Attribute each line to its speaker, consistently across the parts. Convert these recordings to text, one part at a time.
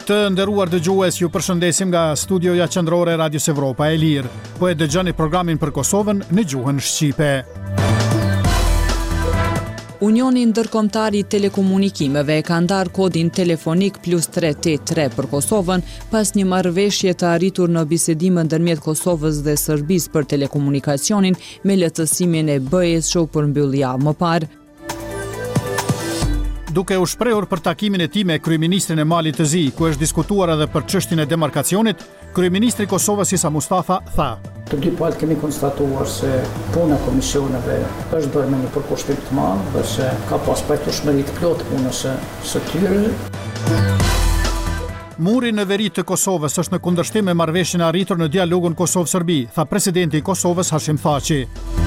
Speaker 1: Të nderuar dëgjues, ju përshëndesim nga studioja qendrore e Radios Evropa e Lirë. Po e dëgjoni programin për Kosovën në gjuhën shqipe.
Speaker 2: Unioni Ndërkombëtar i Telekomunikimeve ka ndarë kodin telefonik +383 për Kosovën pas një marrëveshje të arritur në bisedime ndërmjet Kosovës dhe Serbisë për telekomunikacionin me lehtësimin e BE-s që u përmbyll javë më parë.
Speaker 1: Duke u shprehur për takimin e tij me kryeministrin e Malit të Zi, ku është diskutuar edhe për çështjen e demarkacionit, kryeministri i Kosovës Isa Mustafa tha:
Speaker 3: Të dy palë kemi konstatuar se puna e komisioneve është bërë me një përkushtim të madh dhe se ka pas pajtueshmëri të plotë punës së tyre.
Speaker 1: Muri në veri të Kosovës është në kundërshtim me marrëveshjen e arritur në dialogun Kosovë-Serbi, tha presidenti i Kosovës Hashim Thaçi.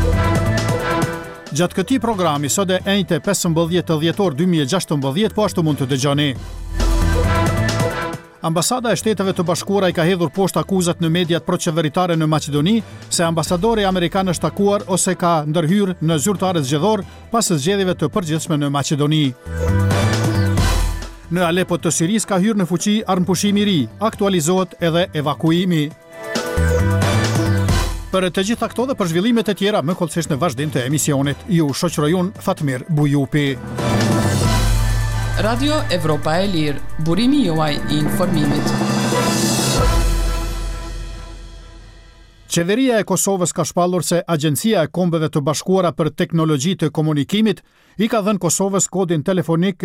Speaker 1: Gjatë këtij programi sot e enjte 15 dhjetor 2016, po ashtu mund të dëgjoni. Ambasada e Shteteve të Bashkuara i ka hedhur poshtë akuzat në mediat proqeveritare në Maqedoni se ambasadori amerikan është takuar ose ka ndërhyrë në zyrtarët zgjedhor pas zgjedhjeve të përgjithshme në Maqedoni. Në Alepo të Siris ka hyrë në fuqi armëpushimi i ri, aktualizohet edhe evakuimi. Për të gjitha këto dhe për zhvillimet e tjera, më kollësisht në vazhdim të emisionit, ju shoqëroj unë Fatmir Bujupi.
Speaker 4: Radio Evropa e Lirë, burimi juaj i informimit.
Speaker 1: Qeveria e Kosovës ka shpallur se Agjencia e Kombeve të Bashkuara për Teknologji të Komunikimit i ka dhënë Kosovës kodin telefonik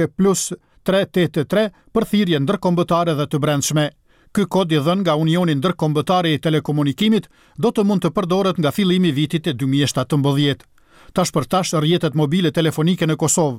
Speaker 1: +383 për thirrje ndërkombëtare dhe të brendshme. Ky kod i dhënë nga Unioni Ndërkombëtar i Telekomunikimit do të mund të përdoret nga fillimi i vitit 2017. Tash për tash rrjetet mobile telefonike në Kosovë,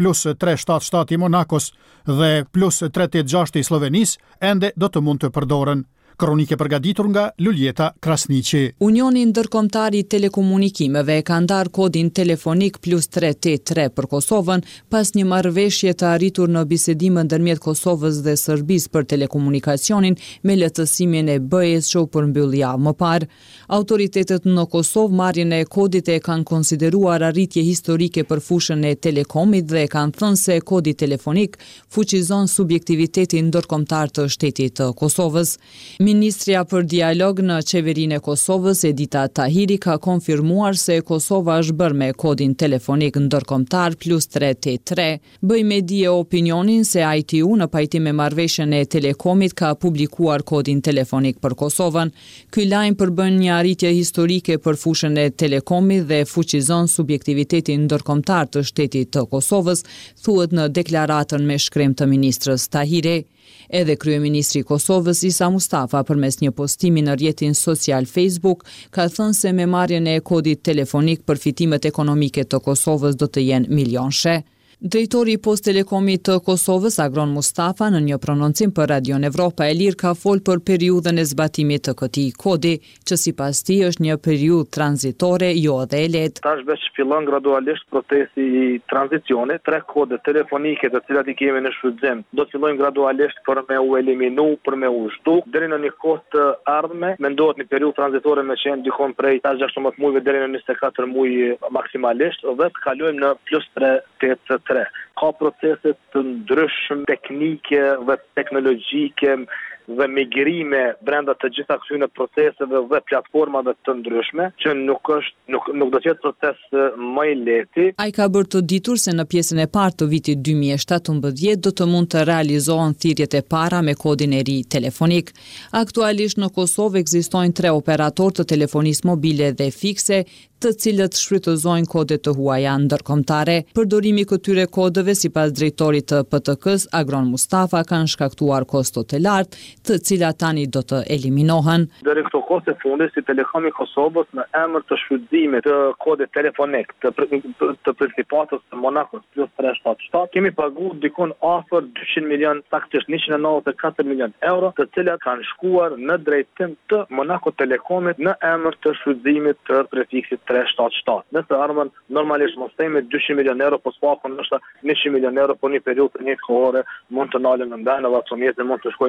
Speaker 1: +377 i Monakos dhe +386 i Slovenisë ende do të mund të përdoren. Kronike përgatitur nga Luljeta Krasniqi.
Speaker 2: Unioni Ndërkombëtar i Telekomunikimeve ka ndarë kodin telefonik +383 për Kosovën pas një marrëveshje të arritur në bisedime ndërmjet Kosovës dhe Serbisë për telekomunikacionin me lehtësimin e BE-s që u përmbyll javë më parë. Autoritetet në Kosovë marrjen e kodit e kanë konsideruar arritje historike për fushën e telekomit dhe kanë thënë se kodi telefonik fuqizon subjektivitetin ndërkombëtar të shtetit të Kosovës. Ministrja për dialog në qeverinë e Kosovës, Edita Tahiri, ka konfirmuar se Kosova është bërë me kodin telefonik ndërkombëtar +383. Bëj me dije opinionin se ITU në pajtim me marrëveshjen e Telekomit ka publikuar kodin telefonik për Kosovën. Ky lajm përbën një arritje historike për fushën e Telekomit dhe fuqizon subjektivitetin ndërkombëtar të shtetit të Kosovës, thuhet në deklaratën me shkrim të ministrës Tahiri. Edhe kryeministri i Kosovës Isa Mustafa përmes një postimi në rrjetin social Facebook ka thënë se me marrjen e kodit telefonik përfitimet ekonomike të Kosovës do të jenë milionshë. Drejtori i Post Telekomit të Kosovës, Agron Mustafa, në një prononcim për Radion Evropa e Lirë ka folë për periudhën e zbatimit të këtij kodi, që sipas tij është një periudhë tranzitore, jo edhe e lehtë.
Speaker 5: Tash veç fillon gradualisht procesi i tranzicionit. 3 kode telefonike të cilat i kemi në shfrytëzim do të fillojnë gradualisht për me u eliminu, për me u zhdu. Deri në një kohë të ardhme, mendohet një periudhë tranzitore me qenë dikon prej 16 muajve deri në 24 muaj maksimalisht dhe të kalojmë në +383. Ka procese të ndryshme teknike dhe teknologjike dhe migrime brenda të gjitha këtyre proceseve dhe platformave të ndryshme, që nuk do të jetë proces më i lehtë.
Speaker 2: Ai ka bërë të ditur se në pjesën e parë të vitit 2017 do të mund të realizohen thirrjet e para me kodin e ri telefonik. Aktualisht në Kosovë ekzistojnë 3 operatorë të telefonisë mobile dhe fikse, të cilët shfrytëzojnë kode të huaja ndërkombëtare. Përdorimi këtyre kodeve sipas drejtorit të PTK-s Agron Mustafa kanë shkaktuar kosto të lartë, të cilat tani do të eliminohen.
Speaker 5: Deri këto koste fundit si Telekomi Kosovës në emër të shfrytëzimit të kodit telefonik të principatës të Monakos +377 kemi paguar dikon afër 200 milion, saktisht 194 milion euro, të cilat kanë shkuar në drejtim të Monako Telekomit në emër të shfrytëzimit të prefiksit 377. Nëse armën normalisht mos themi 200 milion euro, po s'pakon ndoshta 100 milion euro për një periudhë të një kohore mund të nalën në ndan edhe ato mjetet mund të shkojnë atë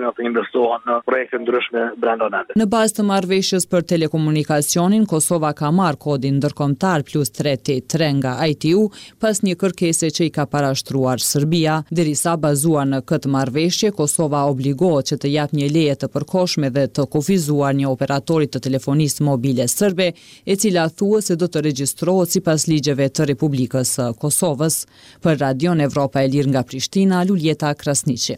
Speaker 5: investohen në projekte ndryshme brenda vendit.
Speaker 2: Në bazë të marrëveshjes për telekomunikacionin, Kosova ka marrë kodin ndërkombëtar +383 nga ITU pas një kërkese që i ka parashtruar Serbia. Derisa bazuar në këtë marrëveshje, Kosova obligohet që të jap një leje të përkohshme dhe të kufizuar një operatorit të telefonisë mobile serbe, e cila thuhet se do të regjistrohet sipas ligjeve të Republikës së Kosovës. Për Radion Evropa e Lirë nga Prishtina, Luljeta Krasniqi.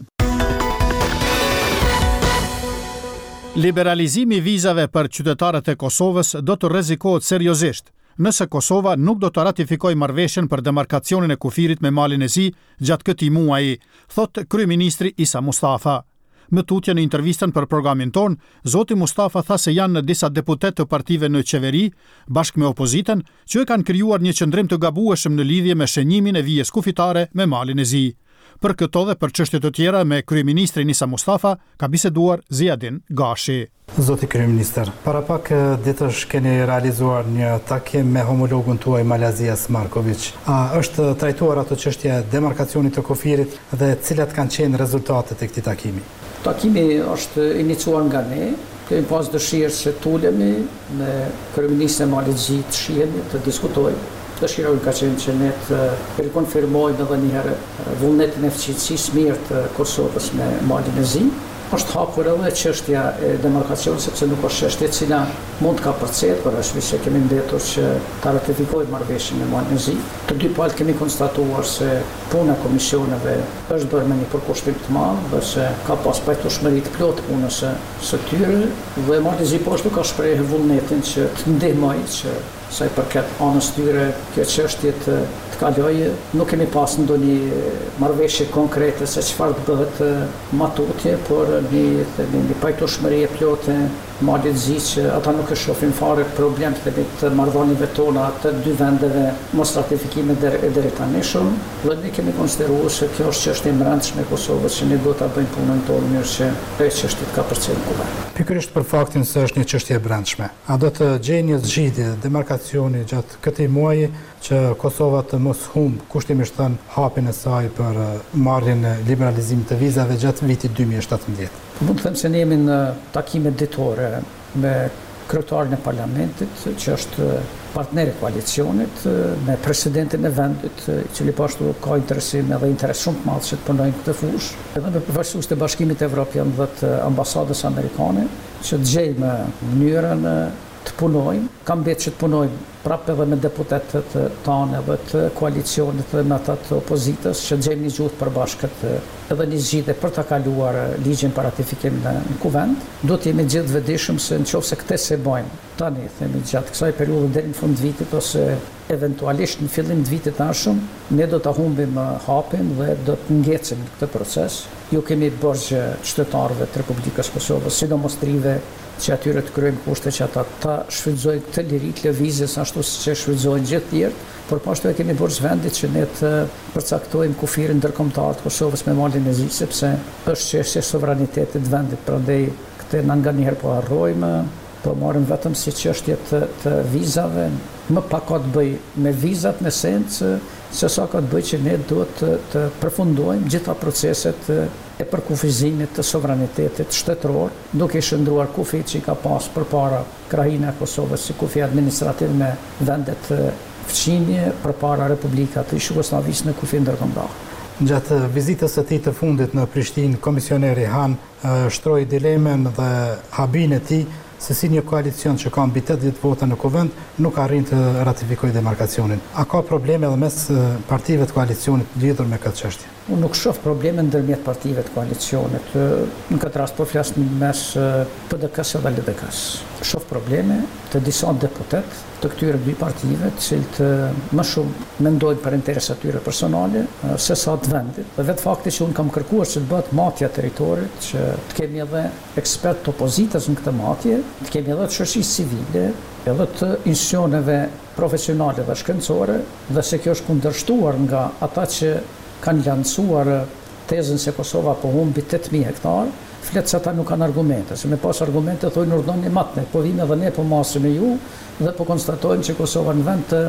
Speaker 1: Liberalizimi i vizave për qytetarët e Kosovës do të rrezikohet seriozisht nëse Kosova nuk do të ratifikojë marrëveshjen për demarkacionin e kufirit me Malin e Zi gjatë këtij muaji, thot kryeministri Isa Mustafa. Më tutje në intervistën për programin ton, zoti Mustafa tha se janë disa deputet të partive në qeveri, bashkë me opozitën, që e kanë krijuar një qëndrim të gabueshëm në lidhje me shënjimin e vijës kufitare me Malin e Zi. Për këto dhe për çështje të tjera me kryeministrin Isa Mustafa ka biseduar Ziadin Gashi.
Speaker 6: Zoti kryeministër, para pak ditësh keni realizuar një takim me homologun tuaj Malazias Marković. A është trajtuar ato çështje demarkacionit të kufirit dhe cilat kanë qenë rezultatet e këtij takimi?
Speaker 3: Takimi është iniciuar nga ne. Kemi pas dëshirë që tulemi me kryeministrin Malin e Zi të shihemi, të diskutojmë. Dëshirojmë ka qenë që ne të rikonfirmojmë edhe një herë vullnetin e fuqisë mirë të Kosovës me Malin e Zi. Është hapur edhe çështja e demarkacionit, sepse nuk është çështje e cila mund të kapërcet, por është se kemi mbetur që ta ratifikojmë marrëveshjen me Malin e Zi. Të dy palët kemi konstatuar se puna e komisioneve është bërë me një përkushtim të madh, dhe se ka pas pajtueshmëri të plotë punës së tyre, dhe Malin e Zi po ashtu ka shprehur vullnetin që të ndihmojë që sa i përket anës tyre kjo çështje të kalojë. Nuk kemi pas ndonjë marrëveshje konkrete se çfarë të bëhet matutje, por një pajtueshmëri e plotë Malin e Zi që ata nuk e shohin fare problem të marrëdhënieve tona të dy vendeve mos ratifikime deri tani shumë, dhe ne kemi konsideruar se kjo është çështje e brendshme e Kosovës që ne do ta bëjmë punën tonë mirë që kjo çështje ka përcjellë në kuvend.
Speaker 6: Pikërisht për faktin se është një çështje e brendshme, a do të gjejë një zgjidhje demarkacioni gjatë këtij muaji që Kosova të mos humb kushtimisht thënë hapjen e saj për marrjen e liberalizimit të vizave gjatë vitit 2017.
Speaker 3: Mund të them se ne jemi në takime ditore me kryetarin e parlamentit, që është partner i koalicionit, me presidentin e vendit, i cili po ashtu ka interesim edhe interes shumë të madh që të punojnë këtë fushë, edhe me përfaqësues të Bashkimit Evropian dhe të ambasadës amerikane, që të gjejmë mënyrën të punojmë. Kam mbetë që të punojmë prapë edhe me deputetët tanë edhe të koalicionit dhe me ata të opozitës, që të gjejmë një gjuhë përbashkët edhe një zgjidhje për ta kaluar ligjin për ratifikim në kuvend. Do të jemi gjithë vetëdijshëm se nëse këtë se bëjmë tani, themi gjatë kësaj periudhe deri në fund të vitit ose eventualisht në fillim të vitit të ardhshëm, ne do ta humbim hapin dhe do të ngecim këtë proces. Ju kemi borxhe qytetarëve të Republikës Kosovës, sidomos trive, që atyre të kryejmë kushte që ata ta shfrytëzojnë këtë liri të lëvizjes ashtu siç e shfrytëzojnë gjithë tjerë, por po ashtu e kemi borxh vendit që ne të përcaktojmë kufirin ndërkombëtar të Kosovës me Malin e Zi, sepse është çështje sovraniteti të vendit, prandaj këtë na nganjëherë po harrojmë, po marrim vetëm si çështje të vizave, më pak ka të bëj me vizat në esencë, se sa ka të bëj që ne duhet të përfundojmë gjitha proceset e përkufizimit të sovranitetit shtetëror, duke i shndruar kufit që i ka pas përpara krahina e Kosovës si kufi administrativ me vendet fqinje përpara Republikat të Jugosllavisë në kufi ndërkombëtar.
Speaker 6: Gjatë vizitës së tij të fundit në Prishtinë, komisioneri Han shtroi dilemen dhe habin e tij se si një koalicion që ka mbi 80 vota në kuvend nuk arrin të ratifikojë demarkacionin. A ka probleme edhe mes partive të koalicionit lidhur me këtë çështje?
Speaker 3: Unë nuk shoh probleme ndërmjet partive të koalicionit. Në këtë rast po flas mes PDK-s dhe LDK-s. Shoh probleme të disa deputet të këtyre dy partive, të cilët më shumë mendojnë për interesat tyre personale se sa të vendit. Dhe vetë fakti që unë kam kërkuar që të bëhet matja e territorit, që të kemi edhe ekspert të opozitës në këtë matje, të kemi edhe të shoqërisë civile, edhe të institucioneve profesionale dhe shkencore, dhe se kjo është kundërshtuar nga ata që kanë lancuar tezën se Kosova po humbi 8.000 hektar, fletë se ata nuk kanë argumente, se me pas argumente thojnë urdhoni matne, po vime dhe ne po masim e ju, dhe po konstatojmë që Kosova në vend të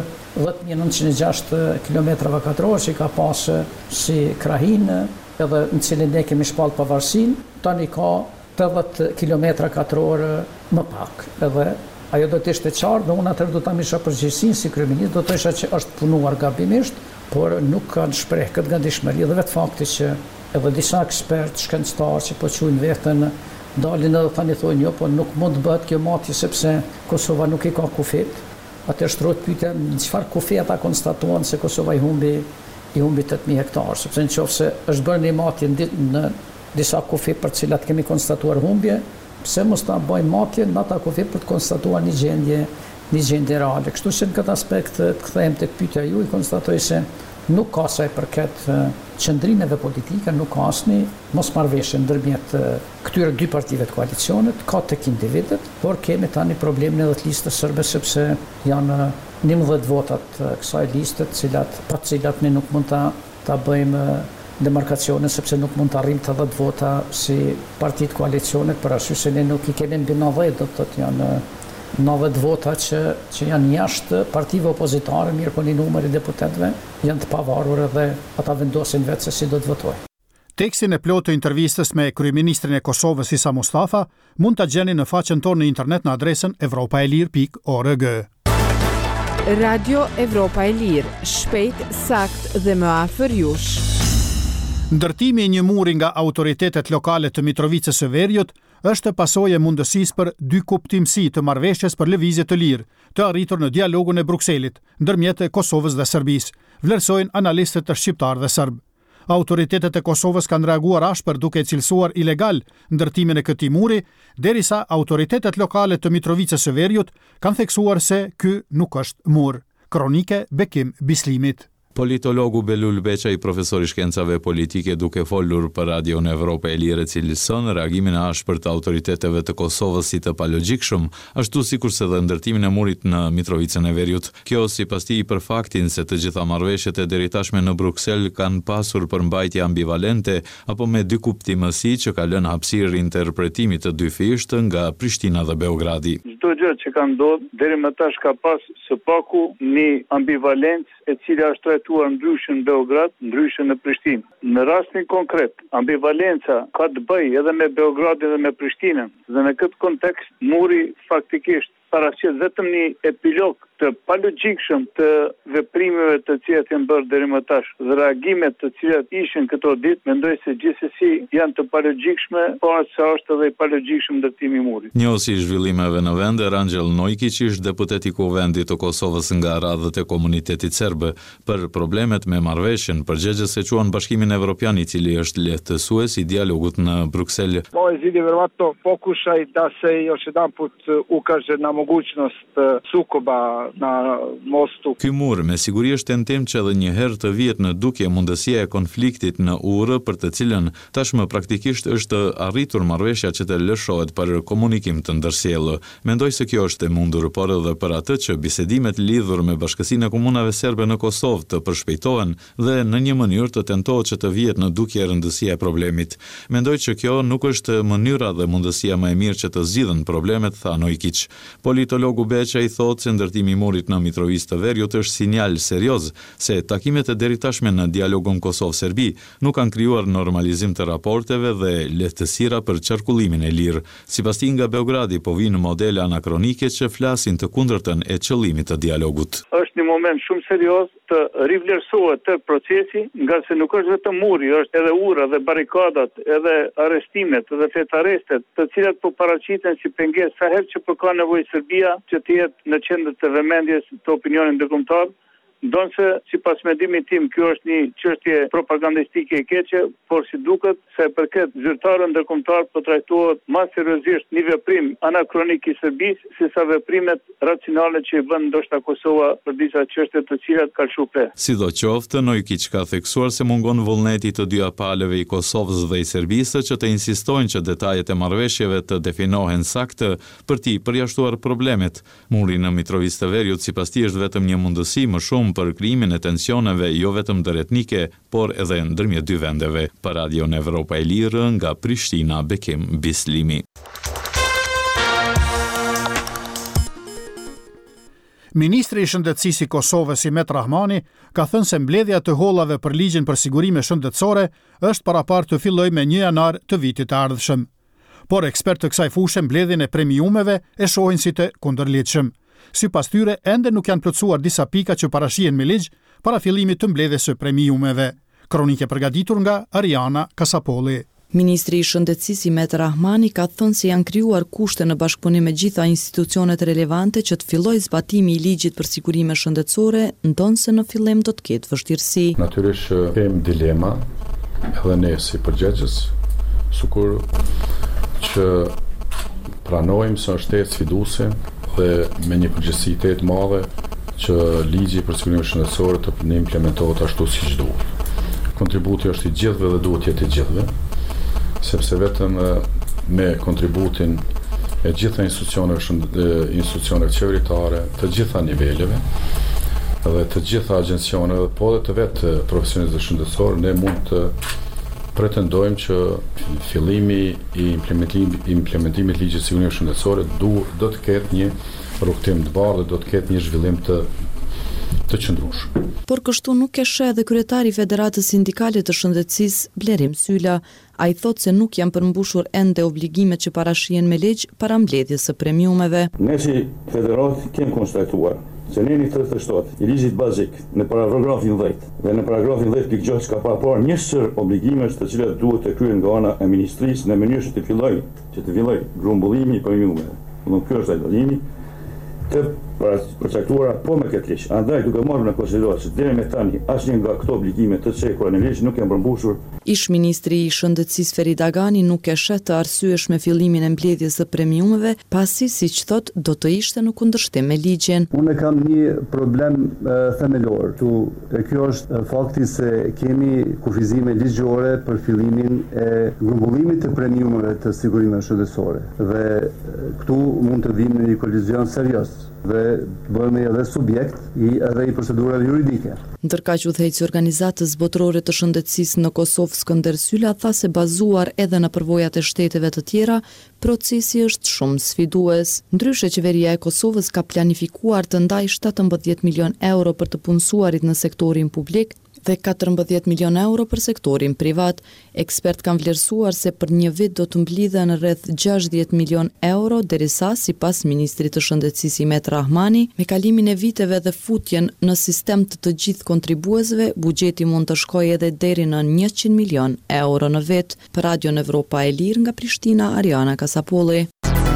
Speaker 3: 10.906 km2 që i ka pasë si krahinë, edhe në cilin ne kemi shpallë pavarësinë, tani ka 80 km2 më pak. Edhe ajo do të ishte qartë, dhe unë atër do ta isha përgjegjësinë si kryeminist, do të isha që është punuar gabimisht, por nuk kanë shpreh këtë gatishmëri dhe vetë fakti që edhe disa ekspertë shkencëtarë që po quajnë veten dalin edhe tani thonë jo, po nuk mund të bëhet kjo matje sepse Kosova nuk i ka kufit. Atë shtrohet pyetja në çfarë kufi ata konstatuan se Kosova i humbi 8.000 hektarë, sepse nëse është bërë një matje në disa kufi për të cilat kemi konstatuar humbje, pse mos ta bëjmë matje në ata kufi për të konstatuar një gjendje reale. Kështu që në këtë aspekt të kthehem tek pyetja juaj, konstatoj se nuk ka sa i përket qëndrimeve politike, nuk ka asnjë mosmarrëveshje ndërmjet këtyre dy partive të koalicionit, ka tek individët, por kemi tani problemin edhe të listës sërbe sepse janë 11 votat kësaj liste, pa të cilat ne nuk mund ta bëjmë demarkacionin sepse nuk mund të arrijmë të 10 vota si partitë koalicionit, për arsye se ne nuk i kemi mbi 90, do të thotë janë 90 vota që janë jashtë partive opozitare, mirë po një numër i deputetëve janë të pavarur dhe ata vendosin vetë se si do të votojë.
Speaker 1: Tekstin e plotë të intervistës me kryeministrin e Kosovës Isa Mustafa mund ta gjeni në faqen tonë në internet në adresën evropaelir.org.
Speaker 7: Radio Evropa e Lirë, shpejt, sakt dhe më afër jush.
Speaker 1: Ndërtimi i një muri nga autoritetet lokale të Mitrovicës së Veriut është pasojë e mundësisë për dy kuptimsi të marrëveshjes për lëvizje të lirë, të arritur në dialogun e Brukselit, ndërmjet Kosovës dhe Serbisë, vlerësojnë analistët të shqiptar dhe serb. Autoritetet e Kosovës kanë reaguar ashpër duke cilësuar ilegal ndërtimin e këtij muri, derisa autoritetet lokale të Mitrovicës së Veriut kanë theksuar se ky nuk është mur. Kronike Bekim Bislimit.
Speaker 8: Politologu Belul Beçaj, profesor i shkencave politike, duke folur për Radio në Evropa e Lirë, cilëson reagimin e ashpër të autoriteteve të Kosovës si të palogjikshëm, ashtu sikurse dhe ndërtimin e murit në Mitrovicën e Veriut. Kjo sipas tij për faktin se të gjitha marrëveshjet e deri tashme në Bruksel kanë pasur përmbajtje ambivalente apo me dy kuptimësi që ka lënë hapësirë interpretimit të dyfisht nga Prishtina dhe Beogradi.
Speaker 9: Çdo gjë që ka ndodhur deri më tash ka pas së paku një ambivalencë e cila është trajtuar ndryshe në Beograd, ndryshe në Prishtinë. Në rastin konkret, ambivalenca ka të bëjë edhe me Beogradin dhe me Prishtinën, dhe në këtë kontekst muri faktikisht paraqet vetëm një epilog të palogjikshëm të veprimeve të cilat janë bërë deri më tash dhe reagimet të cilat ishin këto ditë, mendoj se gjithsesi janë të palogjikshme, por sa është edhe i palogjikshëm ndërtimi i murit.
Speaker 8: Njohësi i zhvillimeve në vend, Rangjel Nojkić ishte deputet i Kuvendit të Kosovës nga radhët e komunitetit serb. Për problemet me marrëveshjen, përgjegjës e quan Bashkimin Evropian, i cili është lehtësues i dialogut në Bruksel.
Speaker 5: Zidi verovatno pokušaj da se još jedanput ukaže na mogućnost sukoba na mostu.
Speaker 8: Ky mur me siguri është tentim që edhe një herë të vihet në dukje mundësia e konfliktit në Urë, për të cilën tashmë praktikisht është arritur marrëveshja që të lëshohet për komunikim të ndërsjellë. Mendoj se kjo është e mundur, por edhe për atë që bisedimet lidhur me Bashkësinë e Komunave Serbe në Kosovë të përshpejtohen dhe në një mënyrë të tentohet që të vihet në dukje rëndësia e problemit. Mendoj që kjo nuk është mënyra dhe mundësia më e mirë që të zgjidhen problemet, tha Nojkić. Politologu Beçaj thotë se ndërtimi i murit në Mitrovicë të Veriut është sinjal serioz se takimet e deritashme në dialogun Kosovë-Serbi nuk kanë krijuar normalizim të raporteve dhe lehtësira për qarkullimin e lirë. Sipas tij, nga Beogradi po vinë modele anakronike që flasin të kundërtën e qëllimit të dialogut.
Speaker 9: Është një moment shumë serioz të rivlerësohet të procesi, nga se nuk është vetëm muri, është edhe ura dhe barikadat, edhe arrestimet dhe fetarestet, të cilat po paraqiten si pengesë sa herë që po ka nevojë Serbia që të jetë në qendër të vëmendjes të opinionit ndërkombëtar. Ndonse, sipas mendimit tim, kjo është një çështje propagandistike e keqe, por si duket se përket zyrtarëve ndërkombëtar po trajtohet më seriozisht një veprim anakronik i Serbisë sesa veprimet racionale që i bën ndoshta Kosova për disa çështje të cilat ka lëshuar.
Speaker 8: Sidoqoftë, Nojkić ka theksuar se mungon vullneti të dy palëve i Kosovës dhe i Serbisë që të insistojnë që detajet e marrëveshjeve të definohen saktë për t'i përjashtuar problemet. Muri në Mitrovicë të Veriut sipas tij është vetëm një mundësi më shumë për krijimin e tensioneve jo vetëm ndërretnike, por edhe ndërmjet dy vendeve. Për Radio në Evropa e Lirë, nga Prishtina, Bekim Bislimi.
Speaker 1: Ministri i Shëndetësisë i Kosovës Imet Rahmani ka thënë se mbledhja të hollave për ligjin për sigurime shëndetësore është parapar të fillojë me 1 janar të vitit të ardhshëm. por ekspertë të kësaj fushë mbledhjen e premiumeve e shohin si të kundërligjshëm. Sipas tyre, ende nuk janë plotësuar disa pika që parashihen me ligj para fillimit të mbledhjes së premiumeve. Kronike përgatitur nga Ariana Kasapolli.
Speaker 2: Ministri i Shëndetësisë Imet Rahmani ka thënë se janë krijuar kushte në bashkëpunim me gjitha institucionet relevante që të fillojë zbatimi i ligjit për sigurime shëndetësore, ndonse në fillim do të ketë vështirësi.
Speaker 10: Natyrisht kemi dilema edhe ne si përgjegjës, sikur që pranojmë se është shtetë sfiduese dhe me një përgjegjësi të madhe që ligji për sigurimin shëndetësor të implementohet ashtu siç duhet. Kontributi është i gjithëve dhe duhet jetë i gjithëve, sepse vetëm me kontributin e gjitha institucioneve qeveritare, të gjitha niveleve dhe të gjitha agjencioneve, po dhe të vetë profesionistëve shëndetësor, ne mund të pretendojmë që fillimi i implementimit ligjit të sigurimit shëndetësor do të ketë një rrugtim të bardhë, do të ketë një zhvillim të qëndrueshëm.
Speaker 2: Por kështu nuk e sheh edhe kryetari i Federatës Sindikale të Shëndetësisë, Blerim Syla. Ai thotë se nuk janë përmbushur ende obligimet që parashihen me ligj para mbledhjes së premiumeve.
Speaker 11: Ne si federat kemi konstatuar se në 37 i ligjit bazik në paragrafin 10 dhe në paragrafin 10.6 ka parapar një sër obligimesh të cilat duhet të kryen nga ana e ministrisë në mënyrë që të filloj grumbullimi i premiumeve. Ky është ai dallimi të përcaktuara po me këtë ligj. Andaj duke marrë në konsideratë se deri me tani asnjë nga këto obligime të cekura në ligj nuk janë përmbushur.
Speaker 2: Ish ministri i Shëndetësisë Ferit Agani nuk e sheh të arsyeshme fillimin e mbledhjes së premiumeve, pasi siç thot do të ishte në kundërshtim me ligjin.
Speaker 12: Unë kam një problem themelor. Kjo është fakti se kemi kufizime ligjore për fillimin e grumbullimit të premiumeve të sigurimeve shëndetësore. Dhe këtu mund të vimë në një kolizion serioz dhe bëhemi edhe subjekt edhe i procedurave juridike.
Speaker 2: Ndërkaq udhëheqësi i Organizatës Botërore të Shëndetësisë në Kosovë, Skënder Syla, tha se bazuar edhe në përvojat e shteteve të tjera, procesi është shumë sfidues. Ndryshe, qeveria e Kosovës ka planifikuar të ndajë 17 milion euro për të punësuarit në sektorin publik dhe 14 milion euro për sektorin privat. Ekspert kanë vlerësuar se për një vit do të mblidhen rreth 60 milion euro, derisa sipas ministrit të Shëndetësisë Imet Rahmani, me kalimin e viteve dhe futjen në sistem të gjithë kontribuesve, buxheti mund të shkojë edhe deri në 100 milion euro në vit. Për Radion Evropa e Lirë nga Prishtina, Ariana Kasapolli.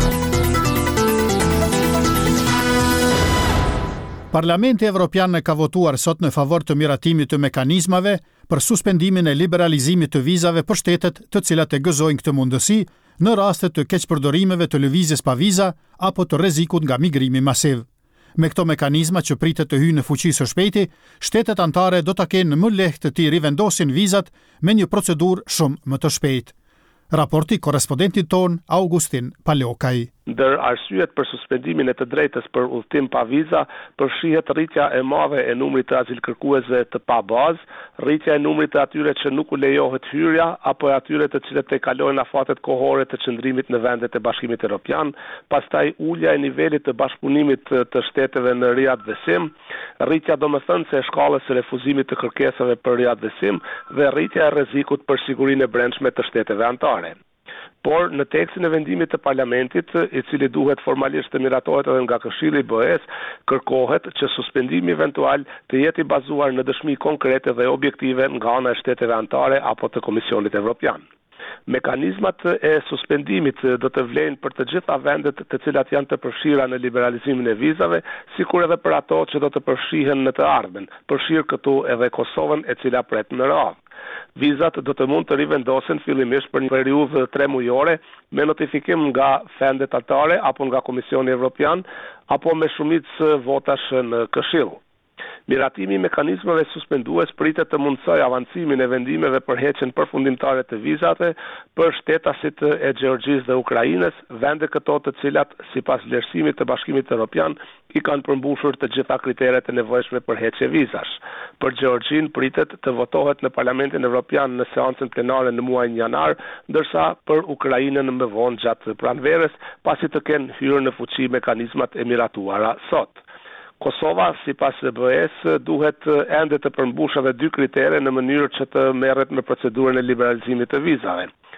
Speaker 1: Parlamenti Evropian ka votuar sot në favor të miratimit të mekanizmave për suspendimin e liberalizimit të vizave për shtetet të cilat e gëzojnë këtë mundësi në rastet të keqpërdorimeve të lëvizjes pa viza apo të rrezikut nga migrimi masiv. Me këto mekanizma që pritet të hyjnë në fuqi së shpejti, shtetet anëtare do ta kenë më lehtë të rivendosin vizat me një procedurë shumë më të shpejtë. Raporti korespondentit ton Augustin Palokaj.
Speaker 13: Ndër arsyet për suspendimin e të drejtës për udhëtim pa viza, përfshihet rritja e madhe e numrit të azilkërkuesve të pa bazë, rritja e numrit të atyre që nuk u lejohet hyrja apo atyre të cilët e kalojnë afatet kohore të qëndrimit në vendet e Bashkimit Evropian, pastaj ulja e nivelit të bashkëpunimit të shteteve në riadvesim, rritja domethënëse e shkallës së refuzimit të kërkesave për riadvesim dhe rritja e rrezikut për sigurinë e brendshme të shteteve anëtare. Por në tekstin e vendimit të parlamentit, i cili duhet formalisht të miratohet edhe nga Këshilli i BE-s, kërkohet që suspendimi eventual të jetë i bazuar në dëshmi konkrete dhe objektive nga ana e shteteve anëtare apo të Komisionit Evropian. Mekanizmat e suspendimit do të vlejnë për të gjitha vendet të cilat janë të përfshira në liberalizimin e vizave, sikur edhe për ato që do të përfshihen në të ardhmen, përfshirë këtu edhe Kosovën e cila pret në radhë. Vizat do të mund të rivendosen fillimisht për një periudhë 3 mujore me notifikim nga vendet anëtare apo nga Komisioni Evropian apo me shumicë votash në Këshill. Miratimi i mekanizmave suspendues pritet të mundsojë avancimin e vendimeve për heqjen përfundimtare të vizave për shtetasit e Gjeorgjisë dhe Ukrainës, vende këto të cilat sipas vlerësimit të Bashkimit Evropian i kanë përmbushur të gjitha kriteret e nevojshme për heqje vizash. Për Gjeorgjinë pritet të votohet në Parlamentin Evropian në seancën plenare në muajin janar, ndërsa për Ukrainën më vonë gjatë pranverës, pasi të kenë hyrë në fuqi mekanizmat e miratuara sot. Kosova, sipas BE-s, duhet ende të përmbushë edhe 2 kritere në mënyrë që të merret në procedurën e liberalizimit të vizave.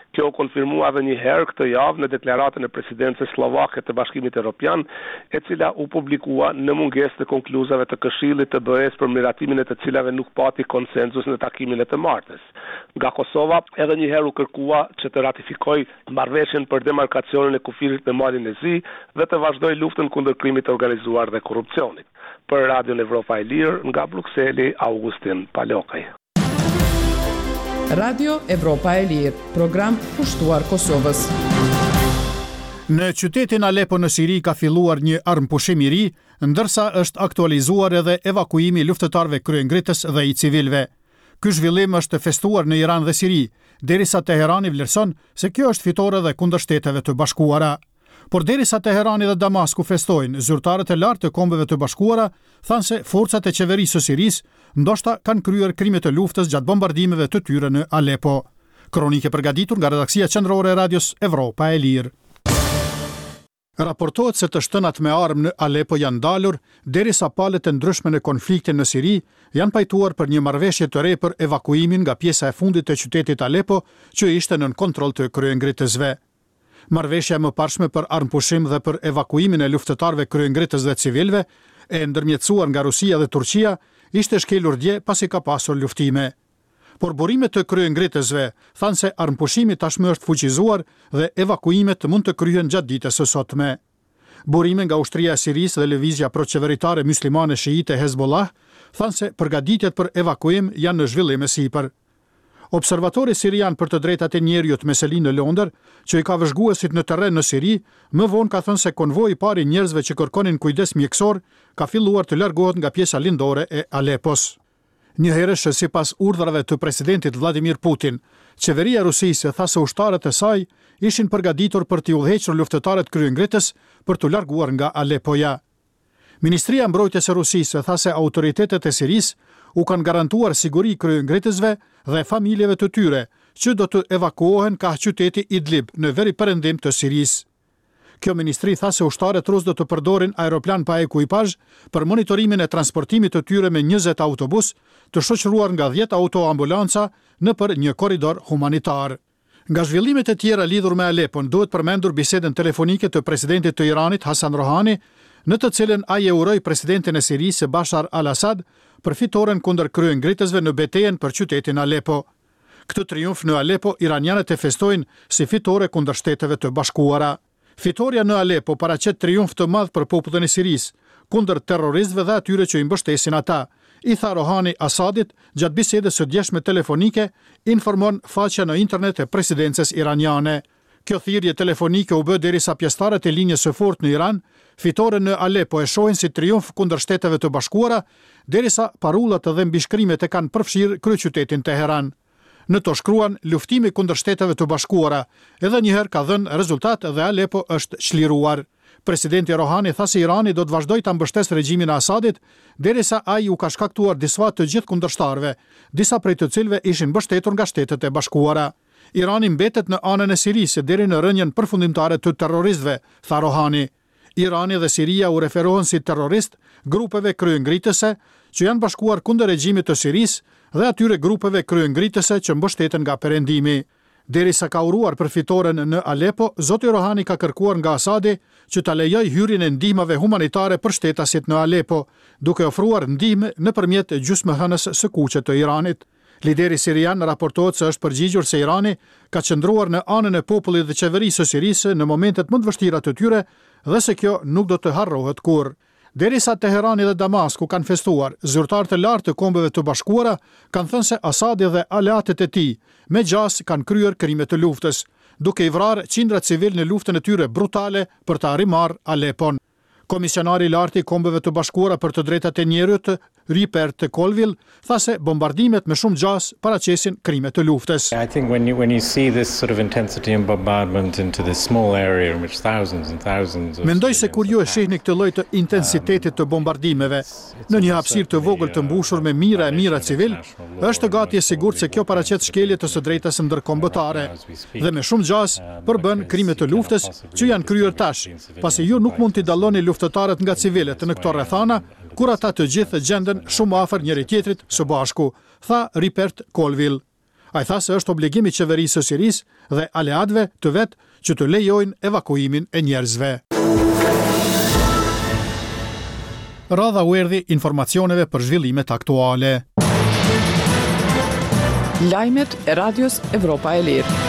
Speaker 13: Kjo u konfirmua edhe një herë këtë javë në deklaratën e presidencës slovake të Bashkimit Evropian, e cila u publikua në mungesë të konkluzave të Këshillit të BE-s për miratimin e të cilave nuk pati konsenzus në takimin e të martës. Nga Kosova edhe një herë u kërkua që të ratifikoj marrëveshjen për demarkacionin e kufirit në malin e Zi dhe të vazhdoj luftën kundër krimit të organizuar dhe korrupsionit. Për Radio Evropa e Lirë, nga Brukseli, Augustin Palokaj.
Speaker 4: Radio Evropa e Lirë, program pushtuar Kosovës.
Speaker 1: Në qytetin Alepo në Siri ka filluar një armpushim i ri, ndërsa është aktualizuar edhe evakuimi luftëtarëve kryengritës dhe i civilëve. Ky zhvillim është festuar në Iran dhe Siri, derisa Teherani vlerëson se kjo është fitore dhe kundër Shteteve të Bashkuara. Por derisa Teherani dhe Damasku festojnë, zyrtarët e lartë të Kombeve të Bashkuara thanë se forcat e qeverisë së Sirisë ndoshta kanë kryer krime të luftës gjatë bombardimeve të tyre në Alepo. Kronike përgatitur nga redaksia qendrore e Radios Evropa e Lirë. Raportohet se të shtënat me armë në Alepo janë dalur, derisa palët e ndryshme në konfliktin në Siri janë pajtuar për një marrëveshje të re për evakuimin nga pjesa e fundit të qytetit Alepo, që ishte nën kontroll të kryengritësve. Marrëveshja më parshme për armpushim dhe për evakuimin e luftëtarëve kryengritës dhe civilëve, e ndërmjetësuar nga Rusia dhe Turqia, ishte shkelur dje pasi ka pasur luftime. Por burimet të kryengritësve thanë se armpushimi tashmë është fuqizuar dhe evakuimet mund të kryhen gjatë ditës së sotme. Burime nga ushtria e Sirisë dhe lëvizja proqeveritare myslimane shiite Hezbollah thanë se përgatitjet për evakuim janë në zhvillim sipër. Observatori sirian për të drejtat e njerëzit Meselin në Londër, që i ka vëzhguesit në terren në Siri, më vonë ka thënë se konvoji i parë i njerëzve që kërkonin kujdes mjekësor ka filluar të largohet nga pjesa lindore e Alepos. Njëherësh sipas urdhrave të presidentit Vladimir Putin, qeveria e Rusisë tha se ushtarët e saj ishin përgatitur për t'i udhëhequr luftëtarët kryengritës për t'u larguar nga Alepoja. Ministria e Mbrojtjes së Rusisë tha se autoritetet e Sirisë u kanë garantuar siguri kryengritësve dhe familjeve të tyre, që do të evakuohen ka qyteti Idlib në veri perëndim të Sirisë. Kjo ministri tha se ushtarët rus do të përdorin aeroplan pa ekuipazh për monitorimin e transportimit të tyre me 20 autobus, të shoqëruar nga 10 autoambulanca nëpër një korridor humanitar. Nga zhvillimet e tjera lidhur me Alepon, duhet përmendur bisedën telefonike të presidentit të Iranit Hasan Rohani, në të cilën ai e uroi presidentin e Sirisë Bashar al-Assad për fitoren kundër kryengritësve në betejën për qytetin Alepo. Këtë triumf në Alepo iranianët e festojnë si fitore kundër Shteteve të Bashkuara. Fitoria në Alepo paraqet triumf të madh për popullin e Sirisë kundër terroristëve dhe atyre që i mbështesin ata, i tha Rohani Asadit gjatë bisedës së djeshme telefonike, informon faqja në internet e presidencës iraniane. Kjo thirrje telefonike u bë derisa pjesëtarët e linjës së fortë në Iran fitoren në Alepo e shohin si triumf kundër Shteteve të Bashkuara, derisa parullat dhe mbishkrimet e kanë përfshirë kryeqytetin Teheran. Në to shkruan luftimi kundër Shteteve të Bashkuara, edhe njëherë ka dhënë rezultat dhe Alepo është çliruar. Presidenti Rohani tha se Irani do të vazhdojë ta mbështesë regjimin e Asadit, derisa ai u ka shkaktuar disfat të gjithë kundërshtarëve, disa prej të cilëve ishin mbështetur nga Shtetet e Bashkuara. Irani mbetet në anën e Sirisë deri në rënien përfundimtare të terroristëve, tha Rohani. Irani dhe Siria u referohen si terrorist grupeve kryengritëse që janë bashkuar kundër regjimit të Sirisë dhe atyre grupeve kryengritëse që mbështeten nga perëndimi. Derisa ka uruar për fitoren në Alepo, zoti Rohani ka kërkuar nga Asadi që ta lejojë hyrjen e ndihmave humanitare për shtetasit në Alepo, duke ofruar ndihmë nëpërmjet gjysmëhënës së kuqe të Iranit. Lideri sirian raportohet se është përgjigjur se Irani ka qëndruar në anën e popullit dhe qeverisë së Sirisë në momentet më të vështira të tyre dhe se kjo nuk do të harrohet kurrë. Derisa Teherani dhe Damasku kanë festuar, zyrtarët e lartë të Kombeve të Bashkuara kanë thënë se Asadi dhe aleatët e tij me gjas kanë kryer krime të luftës, duke i vrarë qindra civil në luftën e tyre brutale për të arrimarrë Alepon. Komisionari i lartë i Kombeve të Bashkuara për të drejtat e njerëzit, Rupert Colville, tha se bombardimet me shumë gjas paraqesin krime të luftës.
Speaker 14: I think when you see this sort of intensity and bombardment into this small area in which thousands and thousands of
Speaker 1: Mendoj se kur ju e shihni këtë lloj të intensitetit të bombardimeve në një hapësirë të vogël të mbushur me mijëra e mijëra civil, është gati e sigurt se kjo paraqet shkelje të së drejtës ndërkombëtare dhe me shumë gjas përbën krime të luftës që janë kryer tash, pasi ju nuk mund t'i dalloni luftëtarët nga civilët në këto rrethana, kur ata të gjithë gjenden shumë afër njëri tjetrit së bashku, tha Rupert Colville. Ai tha se është obligim i qeverisë së Sirisë dhe aleatëve të vet që të lejojnë evakuimin e njerëzve. Radha u erdhi informacioneve për zhvillimet aktuale.
Speaker 4: Lajmet e Radios Evropa e Lirë.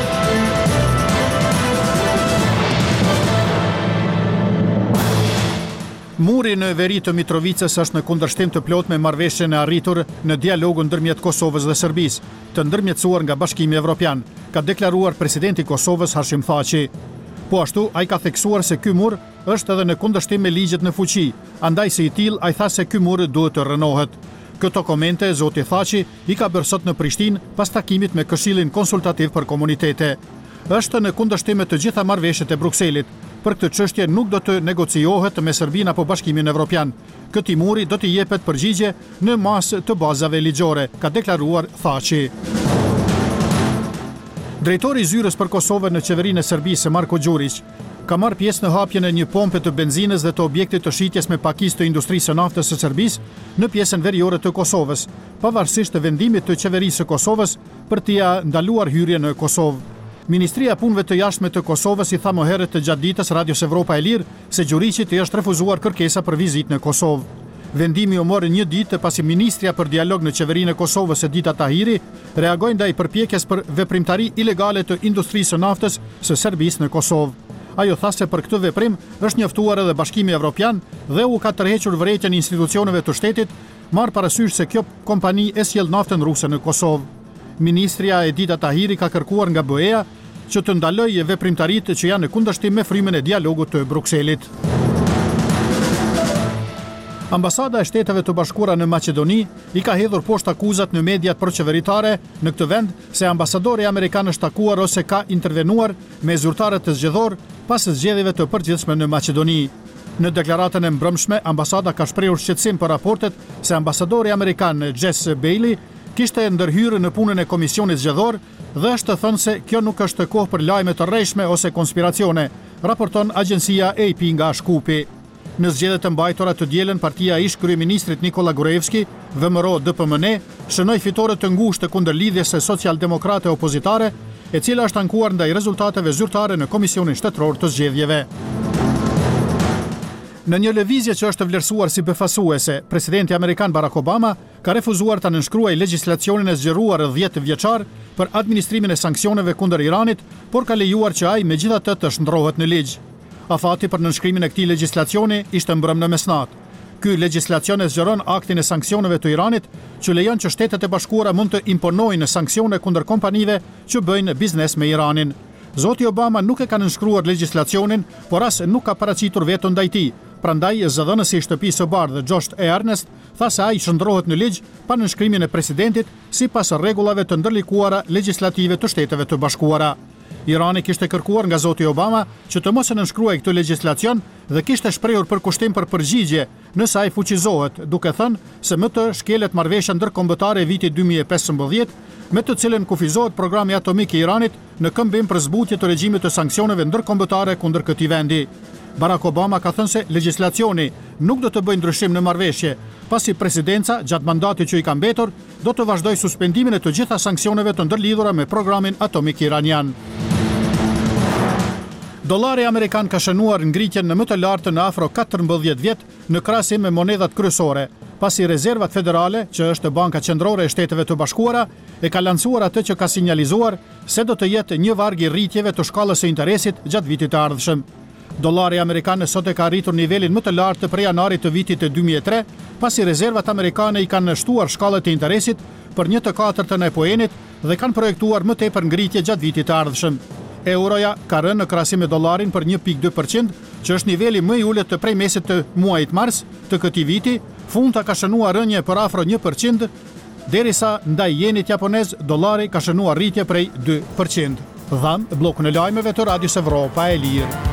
Speaker 1: Muri në veri të Mitrovicës është në kundërshtim të plot me marrëveshjen e arritur në dialogun ndërmjet Kosovës dhe Serbisë, të ndërmjetësuar nga Bashkimi Evropian, ka deklaruar presidenti i Kosovës Hashim Thaçi. Po ashtu, ai ka theksuar se ky mur është edhe në kundërshtim me ligjet në fuqi, andaj si i tillë ai tha se ky mur duhet të rënohet. Këto komente zoti Thaçi i ka bërë sot në Prishtinë pas takimit me Këshillin Konsultativ për Komunitete. Është në kundërshtim me të gjitha marrëveshjet e Brukselit. Për këtë çështje nuk do të negociohet me Serbinë apo Bashkimin Evropian. Këtij muri do t'i jepet përgjigje në masë të bazave ligjore, ka deklaruar Thaçi. Drejtori i zyrës për Kosovën në qeverinë e Serbisë, Marko Gjurić, ka marrë pjesë në hapjen e një pompe të benzinës dhe të objektit të shitjes me pakisë të industrisë së naftës së Serbisë në pjesën veriore të Kosovës, pavarësisht të vendimit të qeverisë së Kosovës për t'i ndaluar hyrjen në Kosovë. Ministria e Punëve të Jashtme të Kosovës i tha më herët të gjatë ditës Radios Evropa e Lirë se Gjuriçit i është refuzuar kërkesa për vizitë në Kosovë. Vendimi u mori një ditë pasi ministria për dialog në qeverinë e Kosovës Edita Tahiri reagoi ndaj përpjekjes për veprimtari ilegale të industrisë së naftës së Serbisë në Kosovë. Ajo tha se për këtë veprim është njoftuar edhe Bashkimi Evropian dhe u ka tërhequr vërejtjen e institucioneve të shtetit, marrë parasysh se kjo kompani e sjell naftën ruse në Kosovë. Ministria Edita Tahiri ka kërkuar nga BE-ja që të ndalojë veprimtaritë që janë në kundërshtim me frymën e dialogut të Brukselit. Ambasada e Shteteve të Bashkuara në Maqedoni i ka hedhur poshtë akuzat në mediat proqeveritare në këtë vend se ambasadori amerikan është takuar ose ka intervenuar me zyrtarët të zgjedhor pas zgjedhjeve të përgjithshme në Maqedoni. Në deklaratën e mbrëmshme, ambasada ka shprehur shqetësim për raportet se ambasadori amerikan Jess Bailey kishte ndërhyrë në punën e komisionit zgjedhor dhe është thënë se kjo nuk është kohë për lajme të rreshme ose konspiracione, raporton agjencia AP nga Shkupi. Në zgjedhjet e mbajtura të dielën, partia ish kryeministrit Nikola Gruevski, VMRO DPMN, shënoi fitore të ngushtë kundër lidhjes së socialdemokrate opozitare, e cila është ankuar ndaj rezultateve zyrtare në Komisionin Shtetëror të Zgjedhjeve. Në një lëvizje që është vlerësuar si befasuese, presidenti amerikan Barack Obama ka refuzuar ta nënshkruajë legjislacionin e zgjeruar 10 vjeçar për administrimin e sanksioneve kundër Iranit, por ka lejuar që ai megjithatë të shndrohet në ligj. Afati për nënshkrimin e këtij legjislacioni ishte mbrëmë në mesnatë. Ky legjislacion e zgjeron aktin e sanksioneve të Iranit, që lejon që Shtetet e Bashkuara mund të imponojnë sanksione kundër kompanive që bëjnë biznes me Iranin. Zoti Obama nuk e ka nënshkruar legjislacionin, por as nuk ka paraqitur veton ndaj tij. Prandaj zëdhënësi i Shtëpisë së Bardhë Josh Earnest tha se ai shndrohet në ligj pa nënshkrimin e presidentit sipas rregullave të ndërlikuara legjislative të Shteteve të Bashkuara. Irani kishte kërkuar nga zoti Obama që të mos e nënshkruajë këtë legjislacion dhe kishte shprehur përkushtim për përgjigje nëse ai fuqizohet, duke thënë se më të shkelet marrëveshja ndërkombëtare e vitit 2015, me të cilën kufizohet programi atomik i Iranit në këmbim për zbutje të regjimit të sanksioneve ndërkombëtare kundër këtij vendi. Barack Obama ka thënë se legjislacioni nuk do të bëjë ndryshim në marrëveshje, pasi presidenca gjatë mandatit që i ka mbetur do të vazhdojë suspendimin e të gjitha sanksioneve të ndërlidhura me programin atomik iranian. Dollari amerikan ka shënuar ngritjen në më të lartë në afro 14 vjet në krahasim me monedat kryesore, pasi rezervat federale, që është Banka Qendrore e Shteteve të Bashkuara, e ka lancuar atë që ka sinjalizuar se do të jetë një varg i rritjeve të shkallës së interesit gjatë vitit të ardhshëm. Dollari amerikan sot e ka arritur nivelin më të lartë për janarit të vitit të 2003, pasi rezervat amerikane i kanë shtuar shkallët e interesit për 1/4 e poenit dhe kanë projektuar më tepër ngritje gjatë vitit të ardhshëm. Euroja ka rënë në krahasim me dollarin për 1.2%, që është niveli më i ulët të prej mesit të muajit mars të këtij viti. Funta ka shënuar rënje për afro 1%, derisa ndaj jenit japonez dollari ka shënuar rritje prej 2%. Dham bllokun e lajmeve të Radios Evropa e Lirë.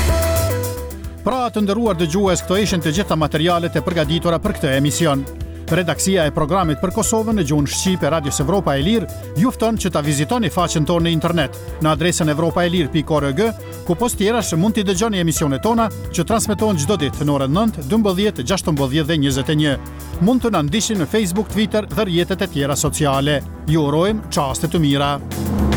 Speaker 1: Pra të nderuar dëgjues, këto ishin të gjitha materialet e përgatitura për këtë emision. Redaksia e programit për Kosovën në gjuhën shqipe Radios Evropa e Lirë ju fton që ta vizitoni faqen tonë në internet në adresën evropaelir.org, ku post tjerash mund t'i dëgjoni emisionet tona që transmetohen çdo ditë në orën 9, 12, 16 dhe 21. Mund të na ndiqni në Facebook, Twitter dhe rrjetet e tjera sociale. Ju urojmë çaste të mira.